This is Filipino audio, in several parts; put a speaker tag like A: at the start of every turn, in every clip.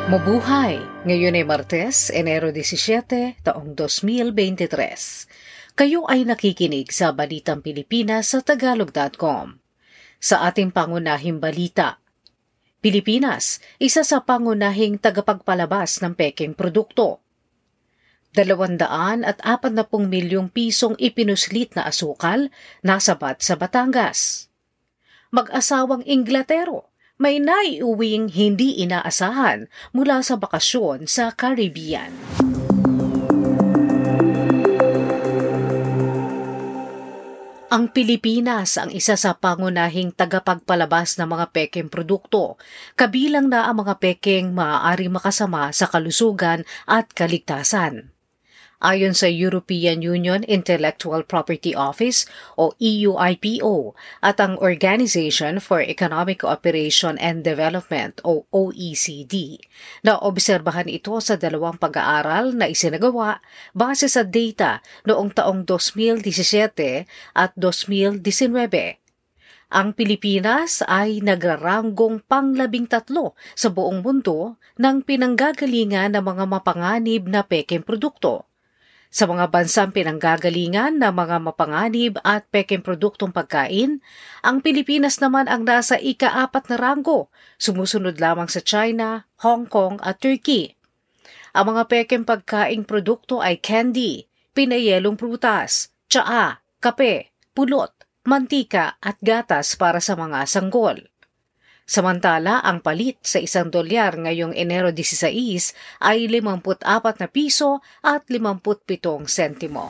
A: Mabuhay! Ngayon ay Martes, Enero 17, taong 2023. Kayo ay nakikinig sa Balitang Pilipinas sa Tagalog.com. Sa ating pangunahing balita, Pilipinas, isa sa pangunahing tagapagpalabas ng pekeng produkto. 240 milyong pisong ipinuslit na asukal nasabat sa Batangas. Mag-asawang Inglatero, may naiuwing hindi inaasahan mula sa bakasyon sa Caribbean. Ang Pilipinas ang isa sa pangunahing tagapagpalabas ng mga pekeng produkto, kabilang na ang mga pekeng maaaring makasama sa kalusugan at kaligtasan. Ayon sa European Union Intellectual Property Office o EUIPO at ang Organization for Economic Cooperation and Development o OECD, naobserbahan ito sa dalawang pag-aaral na isinagawa base sa data noong taong 2017 at 2019. Ang Pilipinas ay nagraranggong pang-13 sa buong mundo ng pinanggagalingan ng mga mapanganib na pekeng produkto. Sa mga bansang pinanggagalingan ng mga mapanganib at pekeng produktong pagkain, ang Pilipinas naman ang nasa ika-4 na ranggo, sumusunod lamang sa China, Hong Kong at Turkey. Ang mga pekeng pagkaing produkto ay candy, pinayelong prutas, tsaa, kape, pulot, mantika at gatas para sa mga sanggol. Samantala, ang palit sa $1 ngayong Enero 16 ay 54 na piso at 57 sentimo.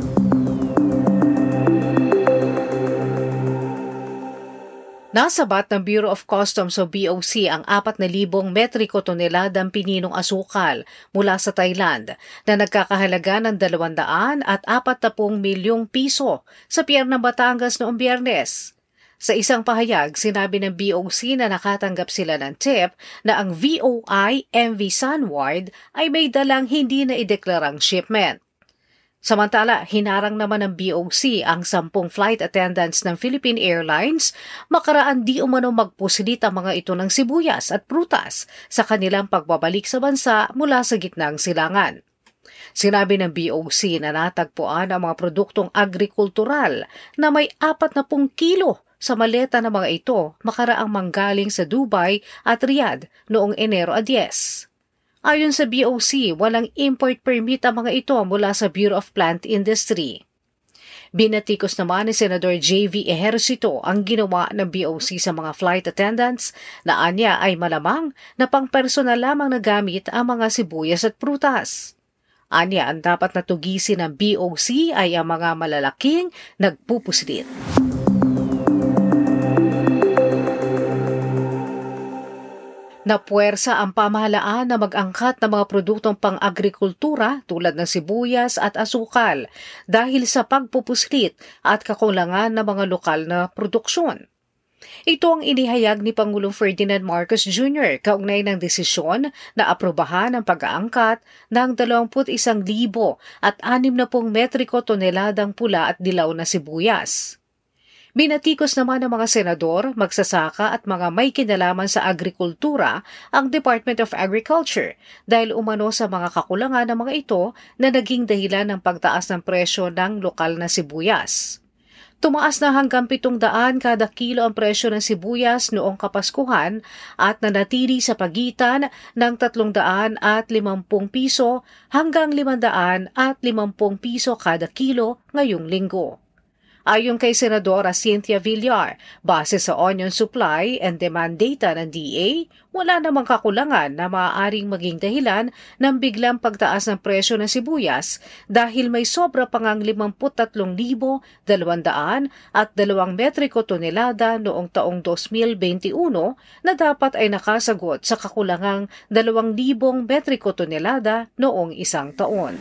A: Nasabat ng Bureau of Customs o BOC ang 4,000 metriko toneladang pininong asukal mula sa Thailand na nagkakahalaga ng 240 milyong piso sa Pier ng Batangas noong Biyernes. Sa isang pahayag, sinabi ng BOC na nakatanggap sila ng tip na ang VOI MV Sunward ay may dalang hindi na ideklarang shipment. Samantala, hinarang naman ng BOC ang 10 flight attendants ng Philippine Airlines makaraan di umano magpusilit ang mga ito ng sibuyas at prutas sa kanilang pagbabalik sa bansa mula sa gitnang silangan. Sinabi ng BOC na natagpuan ang mga produktong agrikultural na may 40 kilo sa maleta ng mga ito makaraang manggaling sa Dubai at Riyadh noong Enero 10. Ayon sa BOC, walang import permit ang mga ito mula sa Bureau of Plant Industry. Binatikos naman ni Senador J.V. Ejercito ang ginawa ng BOC sa mga flight attendants na anya ay malamang na pang-personal lamang na gamit ang mga sibuyas at prutas. Anya, ang dapat natugisin ng BOC ay ang mga malalaking nagpupuslit. Napuwersa ang pamahalaan na mag-angkat ng mga produktong pang-agrikultura tulad ng sibuyas at asukal dahil sa pagpupuslit at kakulangan ng mga lokal na produksyon. Ito ang inihayag ni Pangulong Ferdinand Marcos Jr. kaugnay ng desisyon na aprobahan ang pag-aangkat ng 21,000 at 60 metriko toneladang pula at dilaw na sibuyas. Binatikos naman ng mga senador, magsasaka at mga may kinalaman sa agrikultura ang Department of Agriculture dahil umano sa mga kakulangan ng mga ito na naging dahilan ng pagtaas ng presyo ng lokal na sibuyas. Tumaas na hanggang 700 kada kilo ang presyo ng sibuyas noong Kapaskuhan at nanatili sa pagitan ng 350 piso hanggang 550 piso kada kilo ngayong linggo. Ayon kay Senadora Cynthia Villar, base sa onion supply and demand data ng DA, wala namang kakulangan na maaaring maging dahilan ng biglang pagtaas ng presyo ng sibuyas dahil may sobra pangang 53,200 at 2 metriko tonelada noong taong 2021 na dapat ay nakasagot sa kakulangang 2,000 metriko tonelada noong isang taon.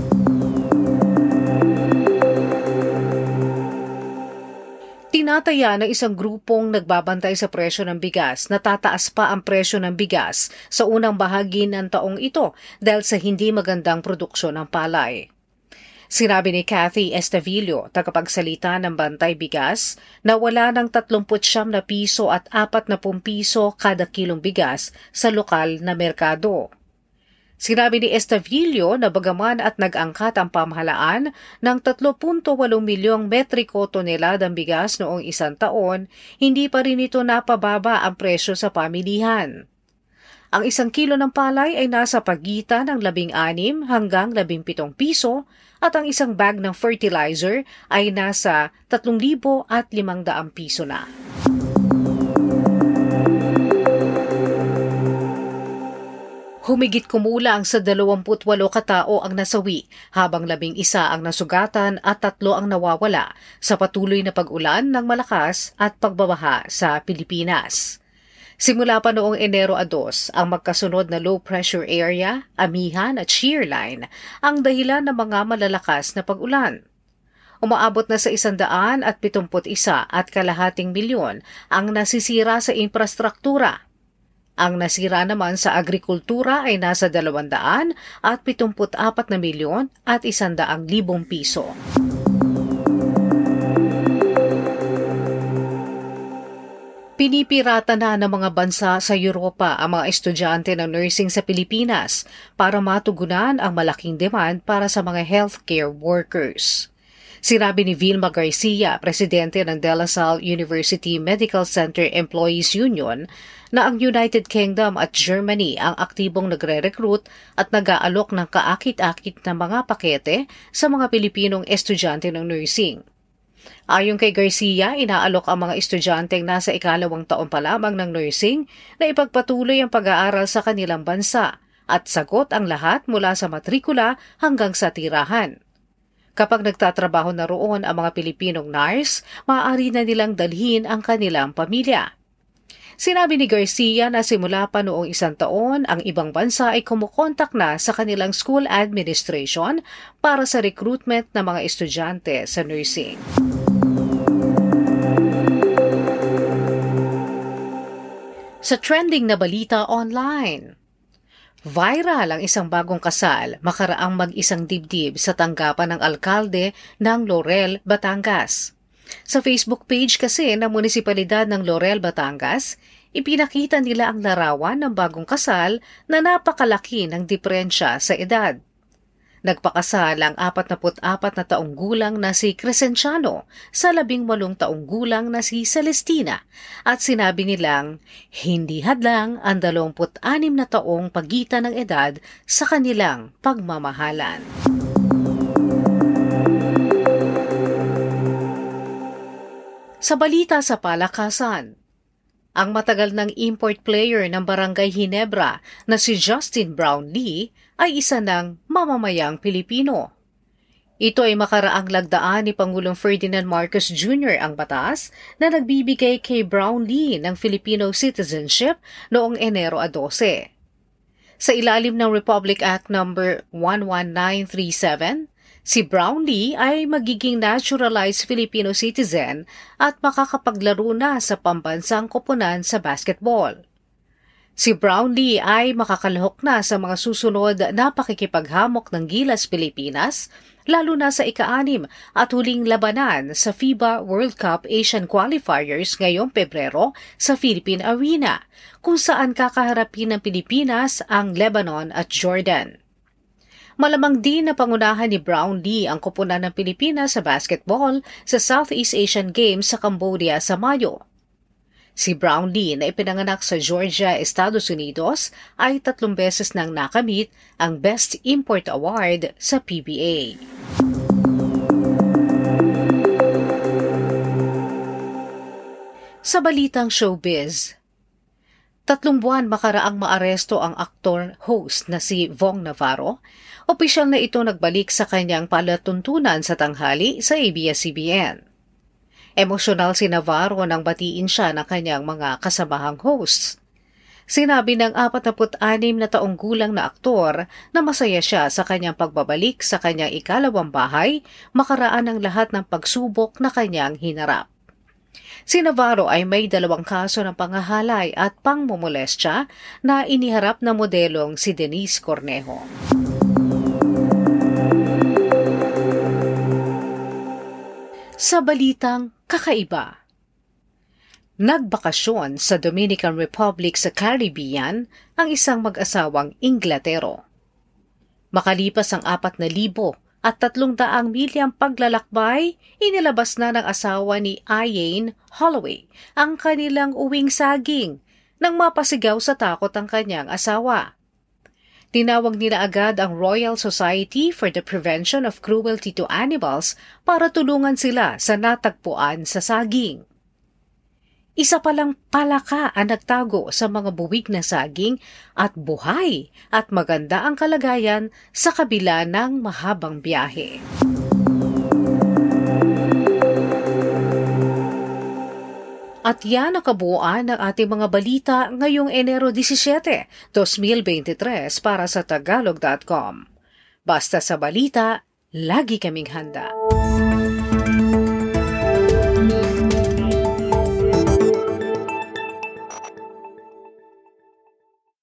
A: Tinataya ng isang grupong nagbabantay sa presyo ng bigas na tataas pa ang presyo ng bigas sa unang bahagi ng taong ito dahil sa hindi magandang produksyon ng palay. Sinabi ni Cathy Estavillo, tagapagsalita ng Bantay Bigas, na wala ng 39 na piso at 40 piso kada kilong bigas sa lokal na merkado. Sinabi ni Estavillo na bagaman at nag-angkat ang pamahalaan ng 3.8 milyong metriko toneladang bigas noong isang taon, hindi pa rin ito napababa ang presyo sa pamilihan. Ang 1 kilo ng palay ay nasa pagitan ng 16 hanggang 17 piso at ang isang bag ng fertilizer ay nasa 3,500 piso na. Humigit kumulang sa 28 katao ang nasawi, habang 11 ang nasugatan at 3 ang nawawala sa patuloy na pag-ulan ng malakas at pagbabaha sa Pilipinas. Simula pa noong Enero 2, ang magkasunod na low-pressure area, amihan at shear line ang dahilan ng mga malalakas na pag-ulan. Umaabot na sa 171 at kalahating milyon ang nasisira sa infrastruktura. Ang nasira naman sa agrikultura ay nasa 274 na milyon at 100,000 piso. Pinipirata na ng mga bansa sa Europa ang mga estudyante ng nursing sa Pilipinas para matugunan ang malaking demand para sa mga healthcare workers. Sinabi ni Vilma Garcia, presidente ng De La Salle University Medical Center Employees Union, na ang United Kingdom at Germany ang aktibong nagre-recruit at nag-aalok ng kaakit-akit na mga pakete sa mga Pilipinong estudyante ng nursing. Ayon kay Garcia, inaalok ang mga estudyanteng nasa ikalawang taon pa lamang ng nursing na ipagpatuloy ang pag-aaral sa kanilang bansa at sagot ang lahat mula sa matrikula hanggang sa tirahan. Kapag nagtatrabaho na roon ang mga Pilipinong nurse, maaari na nilang dalhin ang kanilang pamilya. Sinabi ni Garcia na simula pa noong 1 taon, ang ibang bansa ay kumukontak na sa kanilang school administration para sa recruitment ng mga estudyante sa nursing. Sa trending na balita online, viral ang isang bagong kasal makaraang mag-isang dibdib sa tanggapan ng alkalde ng Laurel, Batangas. Sa Facebook page kasi ng Munisipalidad ng Laurel, Batangas, ipinakita nila ang larawan ng bagong kasal na napakalaki ng diferensya sa edad. Nagpakasal ang 44 na taong gulang na si Crescenciano sa 18 taong gulang na si Celestina at sinabi nilang hindi hadlang ang 26 na taong pagitan ng edad sa kanilang pagmamahalan. Sa balita sa palakasan, ang matagal ng import player ng Barangay Ginebra na si Justin Brownlee ay isa ng mamamayang Pilipino. Ito ay makaraang lagdaan ni Pangulong Ferdinand Marcos Jr. ang batas na nagbibigay kay Brownlee ng Filipino citizenship noong Enero 12. Sa ilalim ng Republic Act No. 11937, si Brownlee ay magiging naturalized Filipino citizen at makakapaglaro na sa pambansang koponan sa basketball. Si Brownlee ay makakalahok na sa mga susunod na pakikipaghamok ng Gilas Pilipinas, lalo na sa ika-6 at huling labanan sa FIBA World Cup Asian Qualifiers ngayong Pebrero sa Philippine Arena, kung saan kakaharapin ng Pilipinas ang Lebanon at Jordan. Malamang din na pangunahan ni Brownlee ang koponan ng Pilipinas sa basketball sa Southeast Asian Games sa Cambodia sa Mayo. Si Brownlee na ipinanganak sa Georgia, Estados Unidos ay 3 beses nang nakamit ang Best Import Award sa PBA. Sa balitang showbiz, 3 buwan makaraang maaresto ang aktor-host na si Vong Navarro. Opisyal na ito nagbalik sa kanyang palatuntunan sa tanghali sa ABS-CBN. Emosyonal si Navarro nang batiin siya ng kanyang mga kasamahang hosts. Sinabi ng 46 na taong gulang na aktor na masaya siya sa kanyang pagbabalik sa kanyang ikalawang bahay makaraan ng lahat ng pagsubok na kanyang hinarap. Si Navarro ay may 2 kaso ng panghahalay at pangmomolestya na iniharap ng modelong si Denise Cornejo. Sa balitang kakaiba, nagbakasyon sa Dominican Republic sa Caribbean ang isang mag-asawang Inglatero. Makalipas ang 4,300 milyang paglalakbay, inilabas na ng asawa ni Ian Holloway ang kanilang uwing saging nang mapasigaw sa takot ang kanyang asawa. Tinawag nila agad ang Royal Society for the Prevention of Cruelty to Animals para tulungan sila sa natagpuan sa saging. Isa palang palaka ang nagtago sa mga buwig na saging at buhay at maganda ang kalagayan sa kabila ng mahabang biyahe. At yan ang kabuuan ng ating mga balita ngayong Enero 17, 2023 para sa Tagalog.com. Basta sa balita, lagi kaming handa.